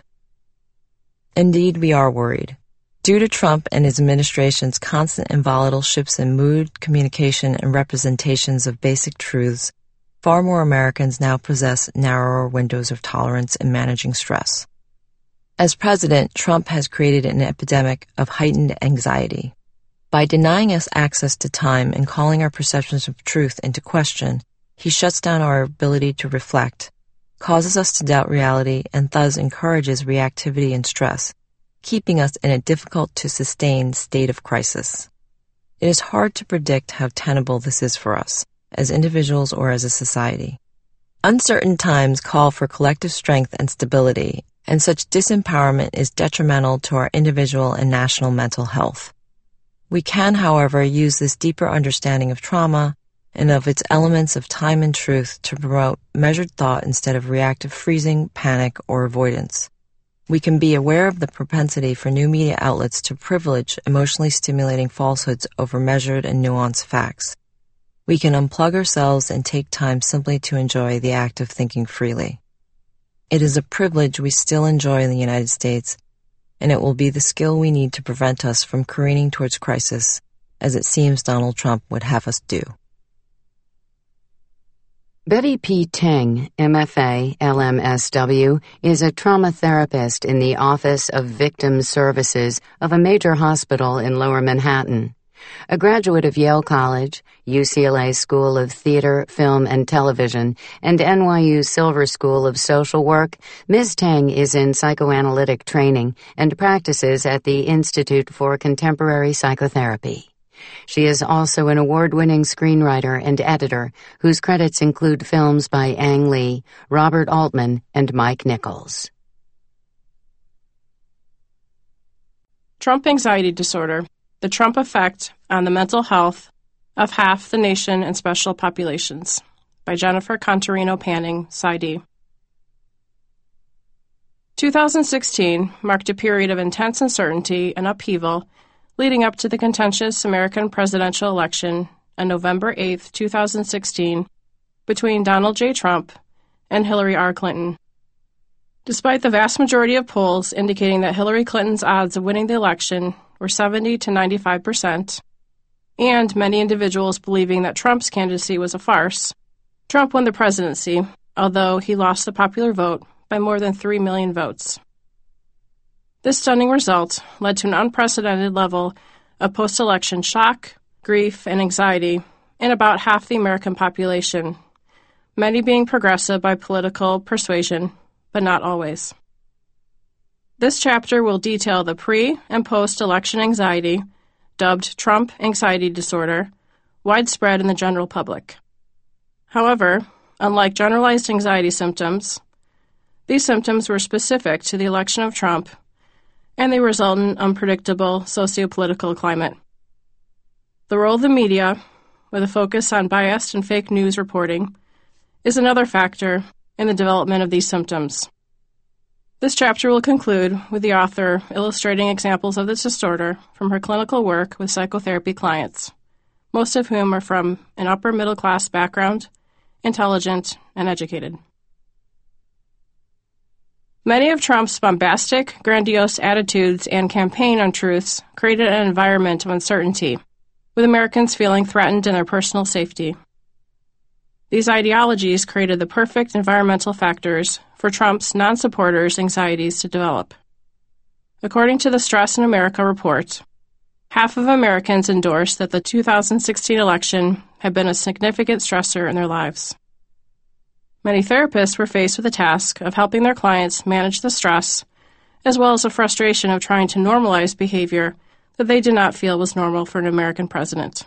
Speaker 4: Indeed, we are worried. Due to Trump and his administration's constant and volatile shifts in mood, communication, and representations of basic truths, far more Americans now possess narrower windows of tolerance in managing stress. As president, Trump has created an epidemic of heightened anxiety. By denying us access to time and calling our perceptions of truth into question, he shuts down our ability to reflect, causes us to doubt reality, and thus encourages reactivity and stress, keeping us in a difficult-to-sustain state of crisis. It is hard to predict how tenable this is for us, as individuals or as a society. Uncertain times call for collective strength and stability, and such disempowerment is detrimental to our individual and national mental health. We can, however, use this deeper understanding of trauma and of its elements of time and truth to promote measured thought instead of reactive freezing, panic, or avoidance. We can be aware of the propensity for new media outlets to privilege emotionally stimulating falsehoods over measured and nuanced facts. We can unplug ourselves and take time simply to enjoy the act of thinking freely. It is a privilege we still enjoy in the United States, and it will be the skill we need to prevent us from careening towards crisis, as it seems Donald Trump would have us do.
Speaker 2: Betty P. Teng, MFA, LMSW, is a trauma therapist in the Office of Victim Services of a major hospital in Lower Manhattan. A graduate of Yale College, UCLA School of Theater, Film, and Television, and NYU Silver School of Social Work, Ms. Teng is in psychoanalytic training and practices at the Institute for Contemporary Psychotherapy. She is also an award-winning screenwriter and editor whose credits include films by Ang Lee, Robert Altman, and Mike Nichols.
Speaker 5: Trump Anxiety Disorder: The Trump Effect on the Mental Health of Half the Nation and Special Populations, by Jennifer Contarino Panning, PsyD. 2016 marked a period of intense uncertainty and upheaval leading up to the contentious American presidential election on November 8, 2016, between Donald J. Trump and Hillary R. Clinton. Despite the vast majority of polls indicating that Hillary Clinton's odds of winning the election were 70 to 95%, and many individuals believing that Trump's candidacy was a farce, Trump won the presidency, although he lost the popular vote by more than 3 million votes. This stunning result led to an unprecedented level of post-election shock, grief, and anxiety in about half the American population, many being progressive by political persuasion, but not always. This chapter will detail the pre- and post-election anxiety, dubbed Trump Anxiety Disorder, widespread in the general public. However, unlike generalized anxiety symptoms, these symptoms were specific to the election of Trump, and they result in unpredictable socio-political climate. The role of the media, with a focus on biased and fake news reporting, is another factor in the development of these symptoms. This chapter will conclude with the author illustrating examples of this disorder from her clinical work with psychotherapy clients, most of whom are from an upper-middle-class background, intelligent, and educated. Many of Trump's bombastic, grandiose attitudes and campaign untruths created an environment of uncertainty, with Americans feeling threatened in their personal safety. These ideologies created the perfect environmental factors for Trump's non-supporters' anxieties to develop. According to the Stress in America report, half of Americans endorsed that the 2016 election had been a significant stressor in their lives. Many therapists were faced with the task of helping their clients manage the stress, as well as the frustration of trying to normalize behavior that they did not feel was normal for an American president.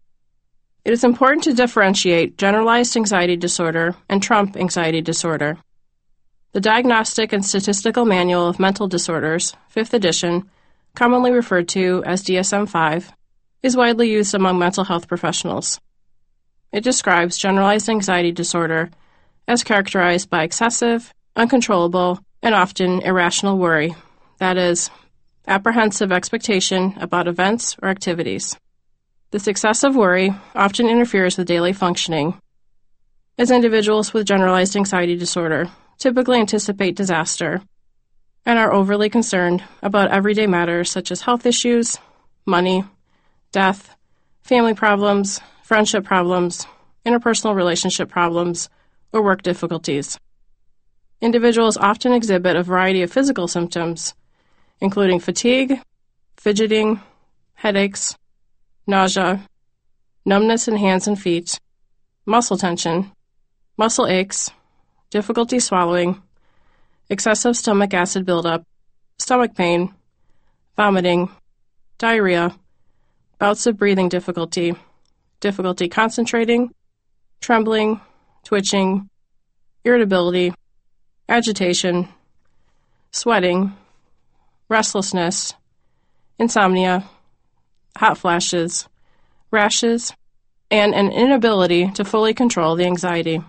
Speaker 5: It is important to differentiate generalized anxiety disorder and Trump anxiety disorder. The Diagnostic and Statistical Manual of Mental Disorders, 5th edition, commonly referred to as DSM-5, is widely used among mental health professionals. It describes generalized anxiety disorder as characterized by excessive, uncontrollable, and often irrational worry, that is, apprehensive expectation about events or activities. This excessive worry often interferes with daily functioning, as individuals with generalized anxiety disorder typically anticipate disaster and are overly concerned about everyday matters such as health issues, money, death, family problems, friendship problems, interpersonal relationship problems, or work difficulties. Individuals often exhibit a variety of physical symptoms, including fatigue, fidgeting, headaches, nausea, numbness in hands and feet, muscle tension, muscle aches, difficulty swallowing, excessive stomach acid buildup, stomach pain, vomiting, diarrhea, bouts of breathing difficulty, difficulty concentrating, trembling, twitching, irritability, agitation, sweating, restlessness, insomnia, hot flashes, rashes, and an inability to fully control the anxiety.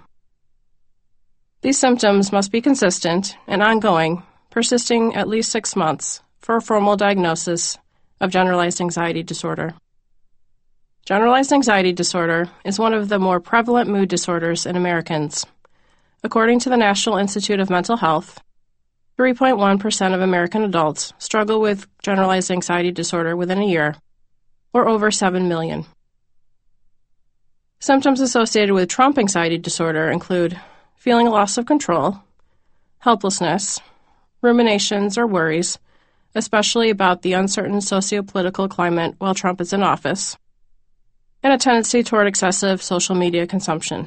Speaker 5: These symptoms must be consistent and ongoing, persisting at least 6 months for a formal diagnosis of generalized anxiety disorder. Generalized anxiety disorder is one of the more prevalent mood disorders in Americans. According to the National Institute of Mental Health, 3.1% of American adults struggle with generalized anxiety disorder within a year, or over 7 million. Symptoms associated with Trump anxiety disorder include feeling a loss of control, helplessness, ruminations or worries, especially about the uncertain socio-political climate while Trump is in office, and a tendency toward excessive social media consumption.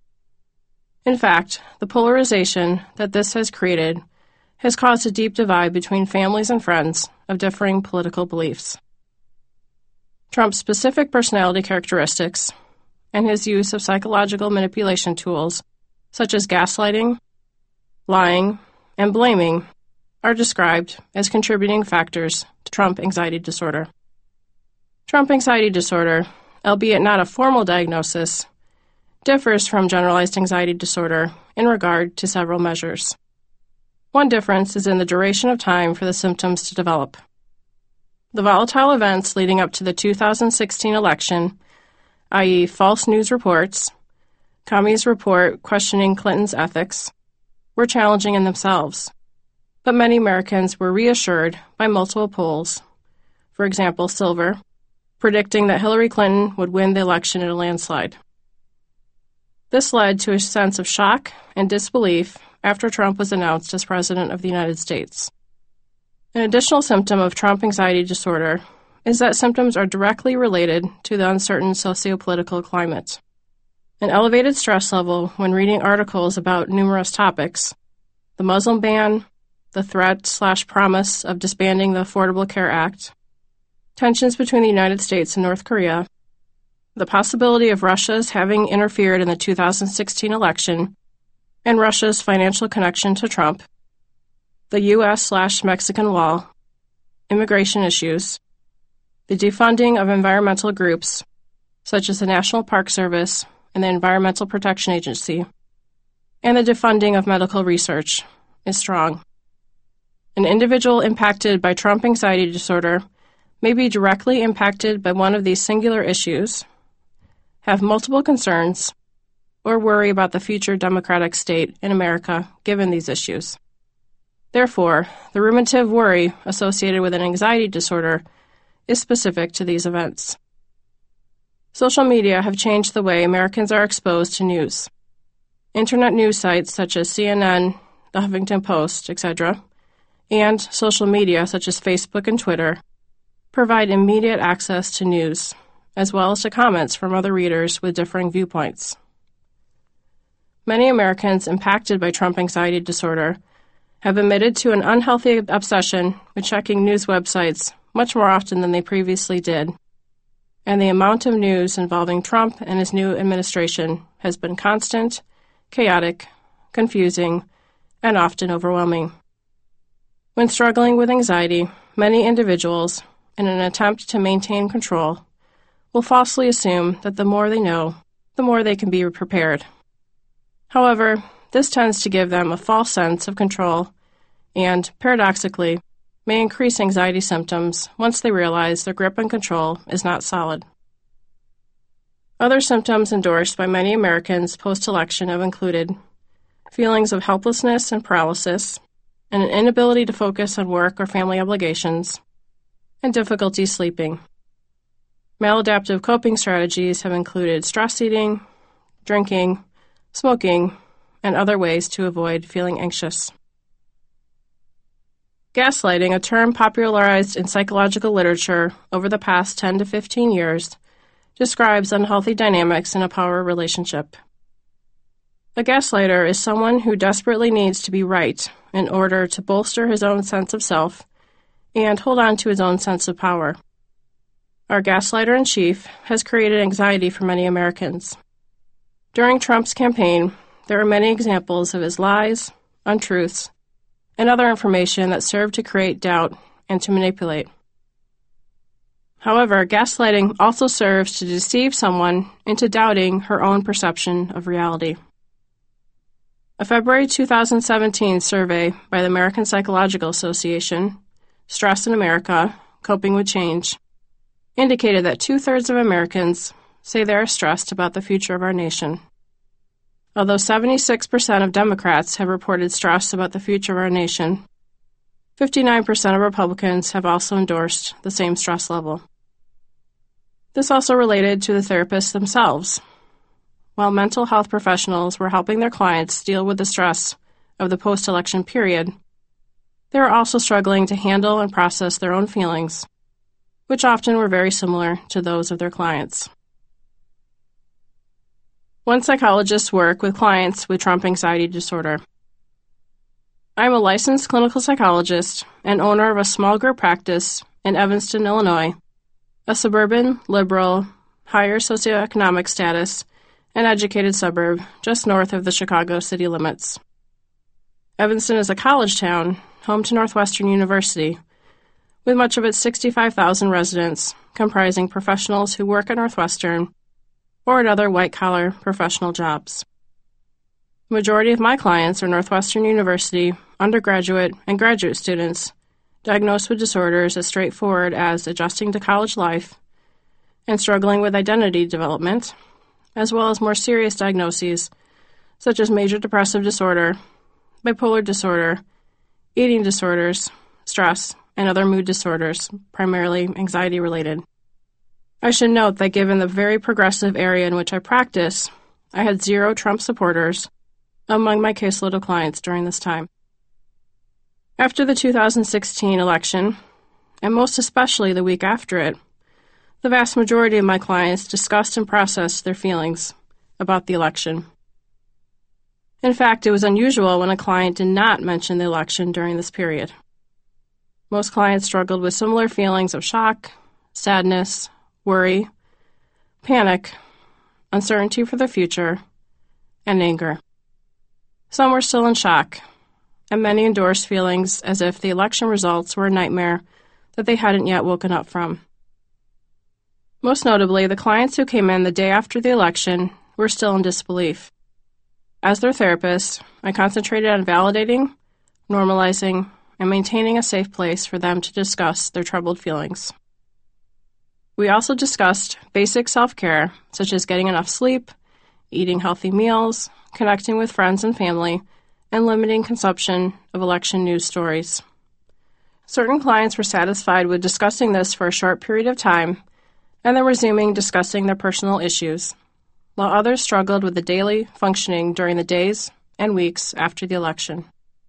Speaker 5: In fact, the polarization that this has created has caused a deep divide between families and friends of differing political beliefs. Trump's specific personality characteristics and his use of psychological manipulation tools such as gaslighting, lying, and blaming are described as contributing factors to Trump anxiety disorder. Trump anxiety disorder, albeit not a formal diagnosis, differs from generalized anxiety disorder in regard to several measures. One difference is in the duration of time for the symptoms to develop. The volatile events leading up to the 2016 election, i.e. false news reports, Comey's report questioning Clinton's ethics, were challenging in themselves, but many Americans were reassured by multiple polls, for example, Silver, predicting that Hillary Clinton would win the election in a landslide. This led to a sense of shock and disbelief after Trump was announced as President of the United States. An additional symptom of Trump anxiety disorder is that symptoms are directly related to the uncertain socio-political climate. An elevated stress level when reading articles about numerous topics, the Muslim ban, the threat/promise of disbanding the Affordable Care Act, tensions between the United States and North Korea, the possibility of Russia's having interfered in the 2016 election, and Russia's financial connection to Trump, the U.S./Mexican wall, immigration issues, the defunding of environmental groups, such as the National Park Service and the Environmental Protection Agency, and the defunding of medical research, is strong. An individual impacted by Trump anxiety disorder may be directly impacted by one of these singular issues, have multiple concerns, or worry about the future democratic state in America given these issues. Therefore, the ruminative worry associated with an anxiety disorder is specific to these events. Social media have changed the way Americans are exposed to news. Internet news sites such as CNN, The Huffington Post, etc., and social media such as Facebook and Twitter provide immediate access to news, as well as to comments from other readers with differing viewpoints. Many Americans impacted by Trump anxiety disorder have admitted to an unhealthy obsession with checking news websites much more often than they previously did, and the amount of news involving Trump and his new administration has been constant, chaotic, confusing, and often overwhelming. When struggling with anxiety, many individuals, in an attempt to maintain control, will falsely assume that the more they know, the more they can be prepared. However, this tends to give them a false sense of control and, paradoxically, may increase anxiety symptoms once they realize their grip on control is not solid. Other symptoms endorsed by many Americans post-election have included feelings of helplessness and paralysis, and an inability to focus on work or family obligations, and difficulty sleeping. Maladaptive coping strategies have included stress eating, drinking, smoking, and other ways to avoid feeling anxious. Gaslighting, a term popularized in psychological literature over the past 10 to 15 years, describes unhealthy dynamics in a power relationship. A gaslighter is someone who desperately needs to be right in order to bolster his own sense of self and hold on to his own sense of power. Our gaslighter-in-chief has created anxiety for many Americans. During Trump's campaign, there are many examples of his lies, untruths, and other information that serve to create doubt and to manipulate. However, gaslighting also serves to deceive someone into doubting her own perception of reality. A February 2017 survey by the American Psychological Association, Stress in America, Coping with Change, indicated that 2/3 of Americans say they are stressed about the future of our nation. Although 76% of Democrats have reported stress about the future of our nation, 59% of Republicans have also endorsed the same stress level. This also related to the therapists themselves. While mental health professionals were helping their clients deal with the stress of the post-election period, they were also struggling to handle and process their own feelings, which often were very similar to those of their clients. One psychologist worked with clients with Trump anxiety disorder. I am a licensed clinical psychologist and owner of a small group practice in Evanston, Illinois, a suburban, liberal, higher socioeconomic status, and educated suburb just north of the Chicago city limits. Evanston is a college town, home to Northwestern University, with much of its 65,000 residents comprising professionals who work at Northwestern or at other white-collar professional jobs. The majority of my clients are Northwestern University undergraduate and graduate students diagnosed with disorders as straightforward as adjusting to college life and struggling with identity development, as well as more serious diagnoses such as major depressive disorder, bipolar disorder, eating disorders, stress, and other mood disorders, primarily anxiety-related. I should note that given the very progressive area in which I practice, I had 0 Trump supporters among my caseload of clients during this time. After the 2016 election, and most especially the week after it, the vast majority of my clients discussed and processed their feelings about the election. In fact, it was unusual when a client did not mention the election during this period. Most clients struggled with similar feelings of shock, sadness, worry, panic, uncertainty for the future, and anger. Some were still in shock, and many endorsed feelings as if the election results were a nightmare that they hadn't yet woken up from. Most notably, the clients who came in the day after the election were still in disbelief. As their therapist, I concentrated on validating, normalizing, and maintaining a safe place for them to discuss their troubled feelings. We also discussed basic self-care, such as getting enough sleep, eating healthy meals, connecting with friends and family, and limiting consumption of election news stories. Certain clients were satisfied with discussing this for a short period of time and then resuming discussing their personal issues, while others struggled with the daily functioning during the days and weeks after the election.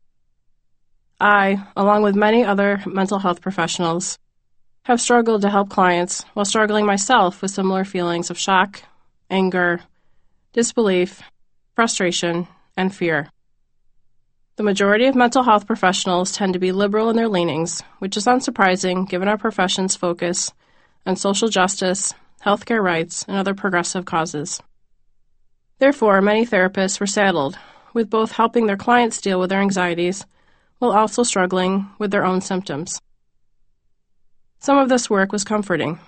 Speaker 5: I, along with many other mental health professionals, have struggled to help clients while struggling myself with similar feelings of shock, anger, disbelief, frustration, and fear. The majority of mental health professionals tend to be liberal in their leanings, which is unsurprising given our profession's focus on social justice, healthcare rights, and other progressive causes. Therefore, many therapists were saddled with both helping their clients deal with their anxieties while also struggling with their own symptoms. Some of this work was comforting,